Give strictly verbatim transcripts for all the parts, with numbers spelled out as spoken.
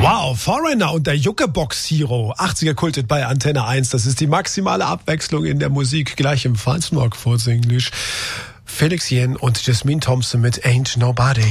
Wow, Foreigner und der Jukebox Hero. achtziger kultet bei Antenne eins. Das ist die maximale Abwechslung in der Musik. Gleich im Falsenrock Englisch. Felix Jen und Jasmine Thompson mit Ain't Nobody.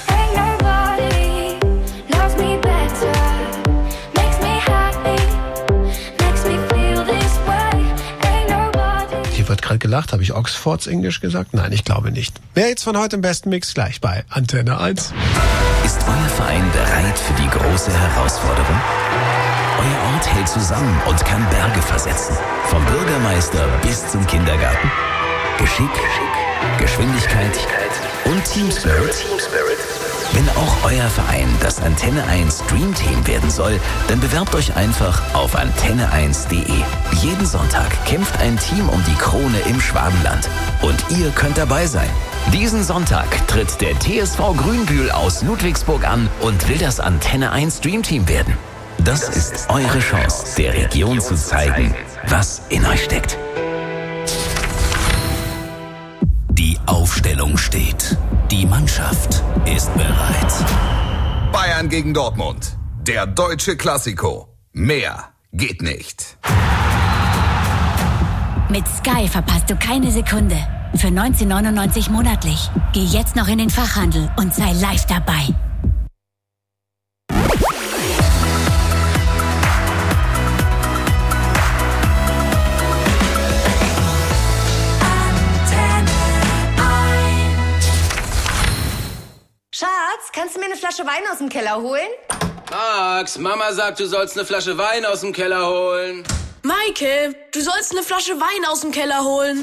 Hier wird gerade gelacht. Habe ich Oxfords Englisch gesagt? Nein, ich glaube nicht. Wer jetzt von heute im besten Mix? Gleich bei Antenne eins. Ist euer Verein bereit für die große Herausforderung? Euer Ort hält zusammen und kann Berge versetzen. Vom Bürgermeister bis zum Kindergarten. Geschick, Geschwindigkeit und Team Spirit. Wenn auch euer Verein das Antenne eins Dream Team werden soll, dann bewerbt euch einfach auf antenne eins punkt de. Jeden Sonntag kämpft ein Team um die Krone im Schwabenland. Und ihr könnt dabei sein. Diesen Sonntag tritt der T S V Grünbühl aus Ludwigsburg an und will das Antenne eins Dream Team werden. Das ist eure Chance, der Region zu zeigen, was in euch steckt. Die Aufstellung steht. Die Mannschaft ist bereit. Bayern gegen Dortmund. Der deutsche Klassiko. Mehr geht nicht. Mit Sky verpasst du keine Sekunde. Für neunzehn neunundneunzig monatlich. Geh jetzt noch in den Fachhandel und sei live dabei. Schatz, kannst du mir eine Flasche Wein aus dem Keller holen? Max, Mama sagt, du sollst eine Flasche Wein aus dem Keller holen. Maike, du sollst eine Flasche Wein aus dem Keller holen.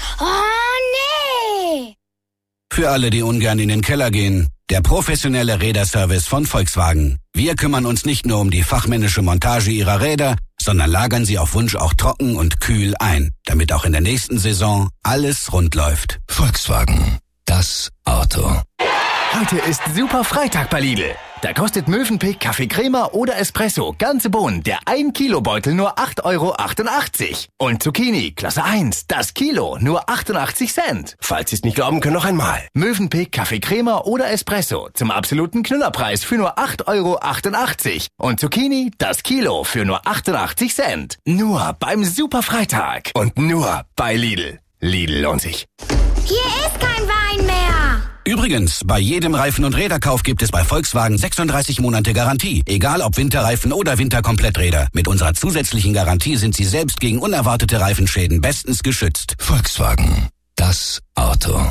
Oh, nee! Für alle, die ungern in den Keller gehen, der professionelle Räderservice von Volkswagen. Wir kümmern uns nicht nur um die fachmännische Montage Ihrer Räder, sondern lagern sie auf Wunsch auch trocken und kühl ein, damit auch in der nächsten Saison alles rund läuft. Volkswagen, das Auto. Heute ist super Freitag bei Lidl. Da kostet Mövenpick Kaffee Crema oder Espresso ganze Bohnen der ein Kilo Beutel nur acht Euro achtundachtzig. Und Zucchini Klasse eins, das Kilo nur achtundachtzig Cent. Falls Sie es nicht glauben, können noch einmal. Mövenpick Kaffee Crema oder Espresso zum absoluten Knüllerpreis für nur acht Euro achtundachtzig. Und Zucchini das Kilo für nur achtundachtzig Cent. Nur beim super Freitag und nur bei Lidl. Lidl lohnt sich. Hier ist kein Wein mehr. Übrigens, bei jedem Reifen- und Räderkauf gibt es bei Volkswagen sechsunddreißig Monate Garantie. Egal ob Winterreifen oder Winterkompletträder. Mit unserer zusätzlichen Garantie sind Sie selbst gegen unerwartete Reifenschäden bestens geschützt. Volkswagen, das Auto.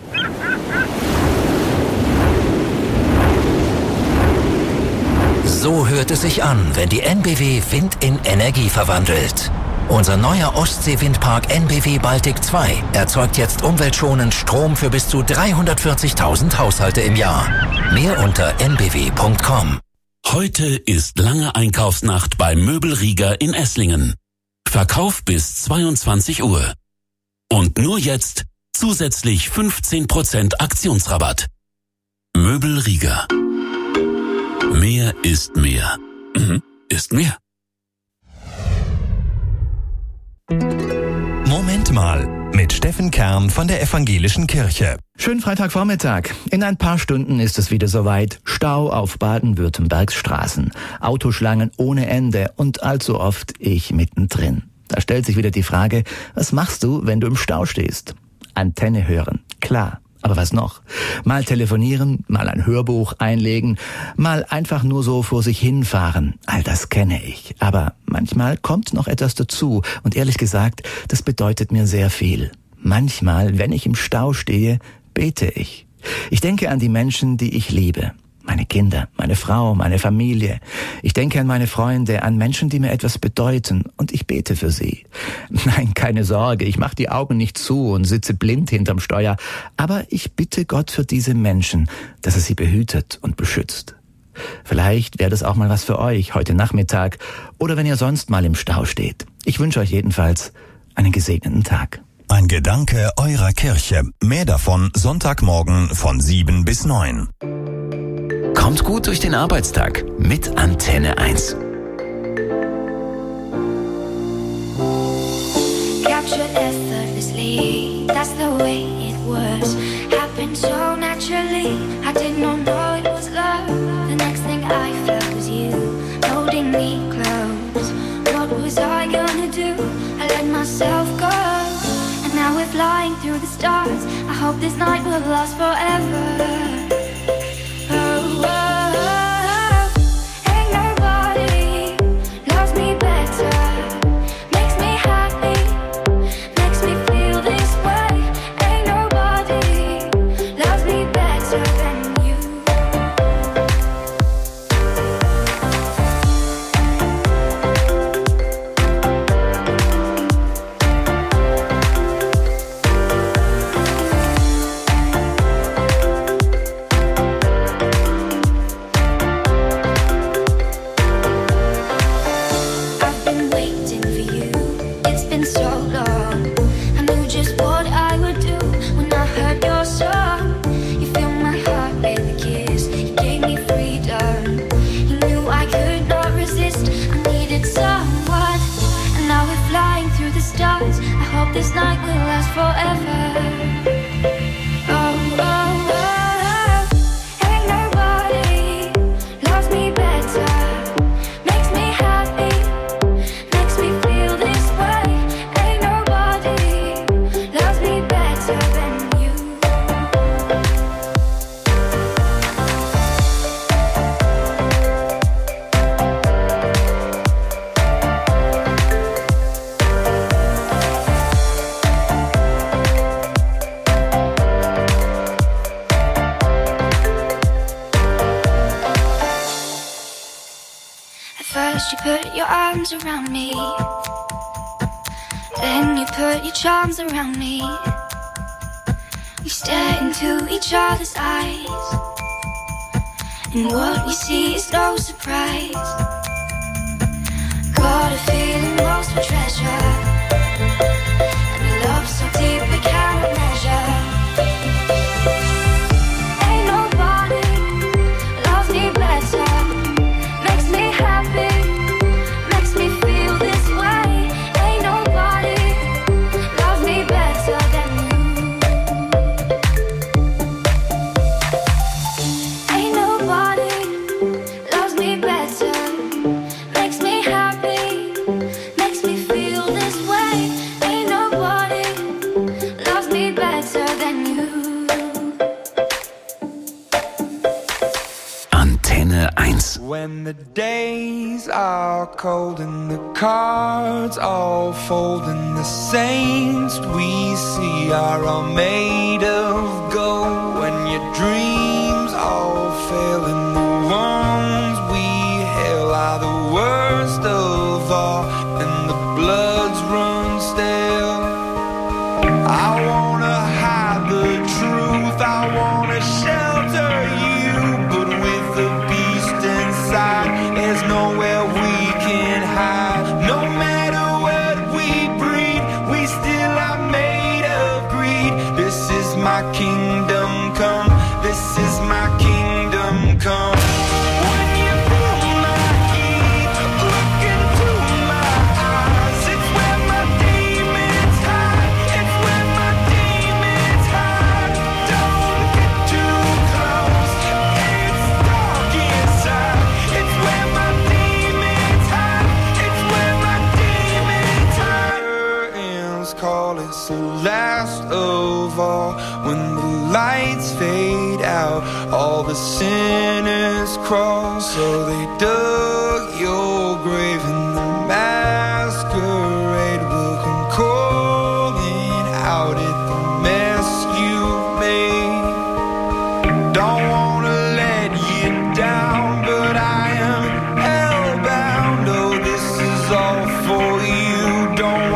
So hört es sich an, wenn die N B W Wind in Energie verwandelt. Unser neuer Ostsee-Windpark N B W Baltic zwei erzeugt jetzt umweltschonend Strom für bis zu dreihundertvierzigtausend Haushalte im Jahr. Mehr unter n b w punkt com. Heute ist lange Einkaufsnacht bei Möbelrieger in Esslingen. Verkauf bis zweiundzwanzig Uhr. Und nur jetzt zusätzlich fünfzehn Prozent Aktionsrabatt. Möbelrieger. Mehr ist mehr. Mhm. Ist mehr. Moment mal, mit Steffen Kern von der Evangelischen Kirche. Schönen Freitagvormittag. In ein paar Stunden ist es wieder soweit. Stau auf Baden-Württembergs Straßen. Autoschlangen ohne Ende und allzu oft ich mittendrin. Da stellt sich wieder die Frage, was machst du, wenn du im Stau stehst? Antenne hören, klar. Aber was noch? Mal telefonieren, mal ein Hörbuch einlegen, mal einfach nur so vor sich hinfahren. All das kenne ich. Aber manchmal kommt noch etwas dazu. Und ehrlich gesagt, das bedeutet mir sehr viel. Manchmal, wenn ich im Stau stehe, bete ich. Ich denke an die Menschen, die ich liebe. Meine Kinder, meine Frau, meine Familie. Ich denke an meine Freunde, an Menschen, die mir etwas bedeuten, und ich bete für sie. Nein, keine Sorge, ich mache die Augen nicht zu und sitze blind hinterm Steuer, aber ich bitte Gott für diese Menschen, dass er sie behütet und beschützt. Vielleicht wäre das auch mal was für euch heute Nachmittag oder wenn ihr sonst mal im Stau steht. Ich wünsche euch jedenfalls einen gesegneten Tag. Ein Gedanke eurer Kirche. Mehr davon Sonntagmorgen von sieben bis neun. Kommt gut durch den Arbeitstag mit Antenne eins. Captured effortlessly, that's the way it was. Happened so naturally, I did not know it was love. The next thing I felt was you. flying through the stars. I hope this night will last forever. Oh, oh, oh. Ain't nobody loves me better. Makes me happy, makes me feel this way. Ain't nobody loves me better than you. I've been waiting for you, it's been so long. I knew just what I would do when I heard your song. You filled my heart with a kiss, you gave me freedom. You knew I could not resist, I needed someone. And now we're flying through the stars. I hope this night will last forever. Oh, oh, oh. Ain't nobody loves me better. Makes me happy, makes me feel this way. Ain't nobody loves me better than you. At first you put your arms around me, then you put your charms around me. We stare into each other's eyes, and what we see is no surprise. Got a feeling lost for treasure, and a love so deep we cannot measure. Ain't nobody loves me better. Makes me happy, makes me feel this way. Ain't nobody loves me better than you. Ain't nobody loves me better. Makes me happy, makes me feel this way. Ain't nobody loves me better than you. Antenne eins. When the days are cold and the cards all fold and the saints we see are all made of gold, when your dreams all fail and the ones we hail are the worst of all and the bloods run stale, I wanna hide the truth, I wanna shelter you, but with the beast inside, there's nowhere we can hide. No matter what we breed, we still are made of greed. This is my kingdom come, this is my kingdom come. When you feel my heat, look into my eyes, it's where my demons hide, it's where my demons hide. Don't get too close, it's dark inside, it's where my demons hide, it's where my demons hide. Curtains call, it's the last of all. When the lights fade out, all the sinners crawl, so they dug your grave and the masquerade will come calling out at the mess you made. Don't wanna let you down, but I am hellbound. Oh, this is all for you. Don't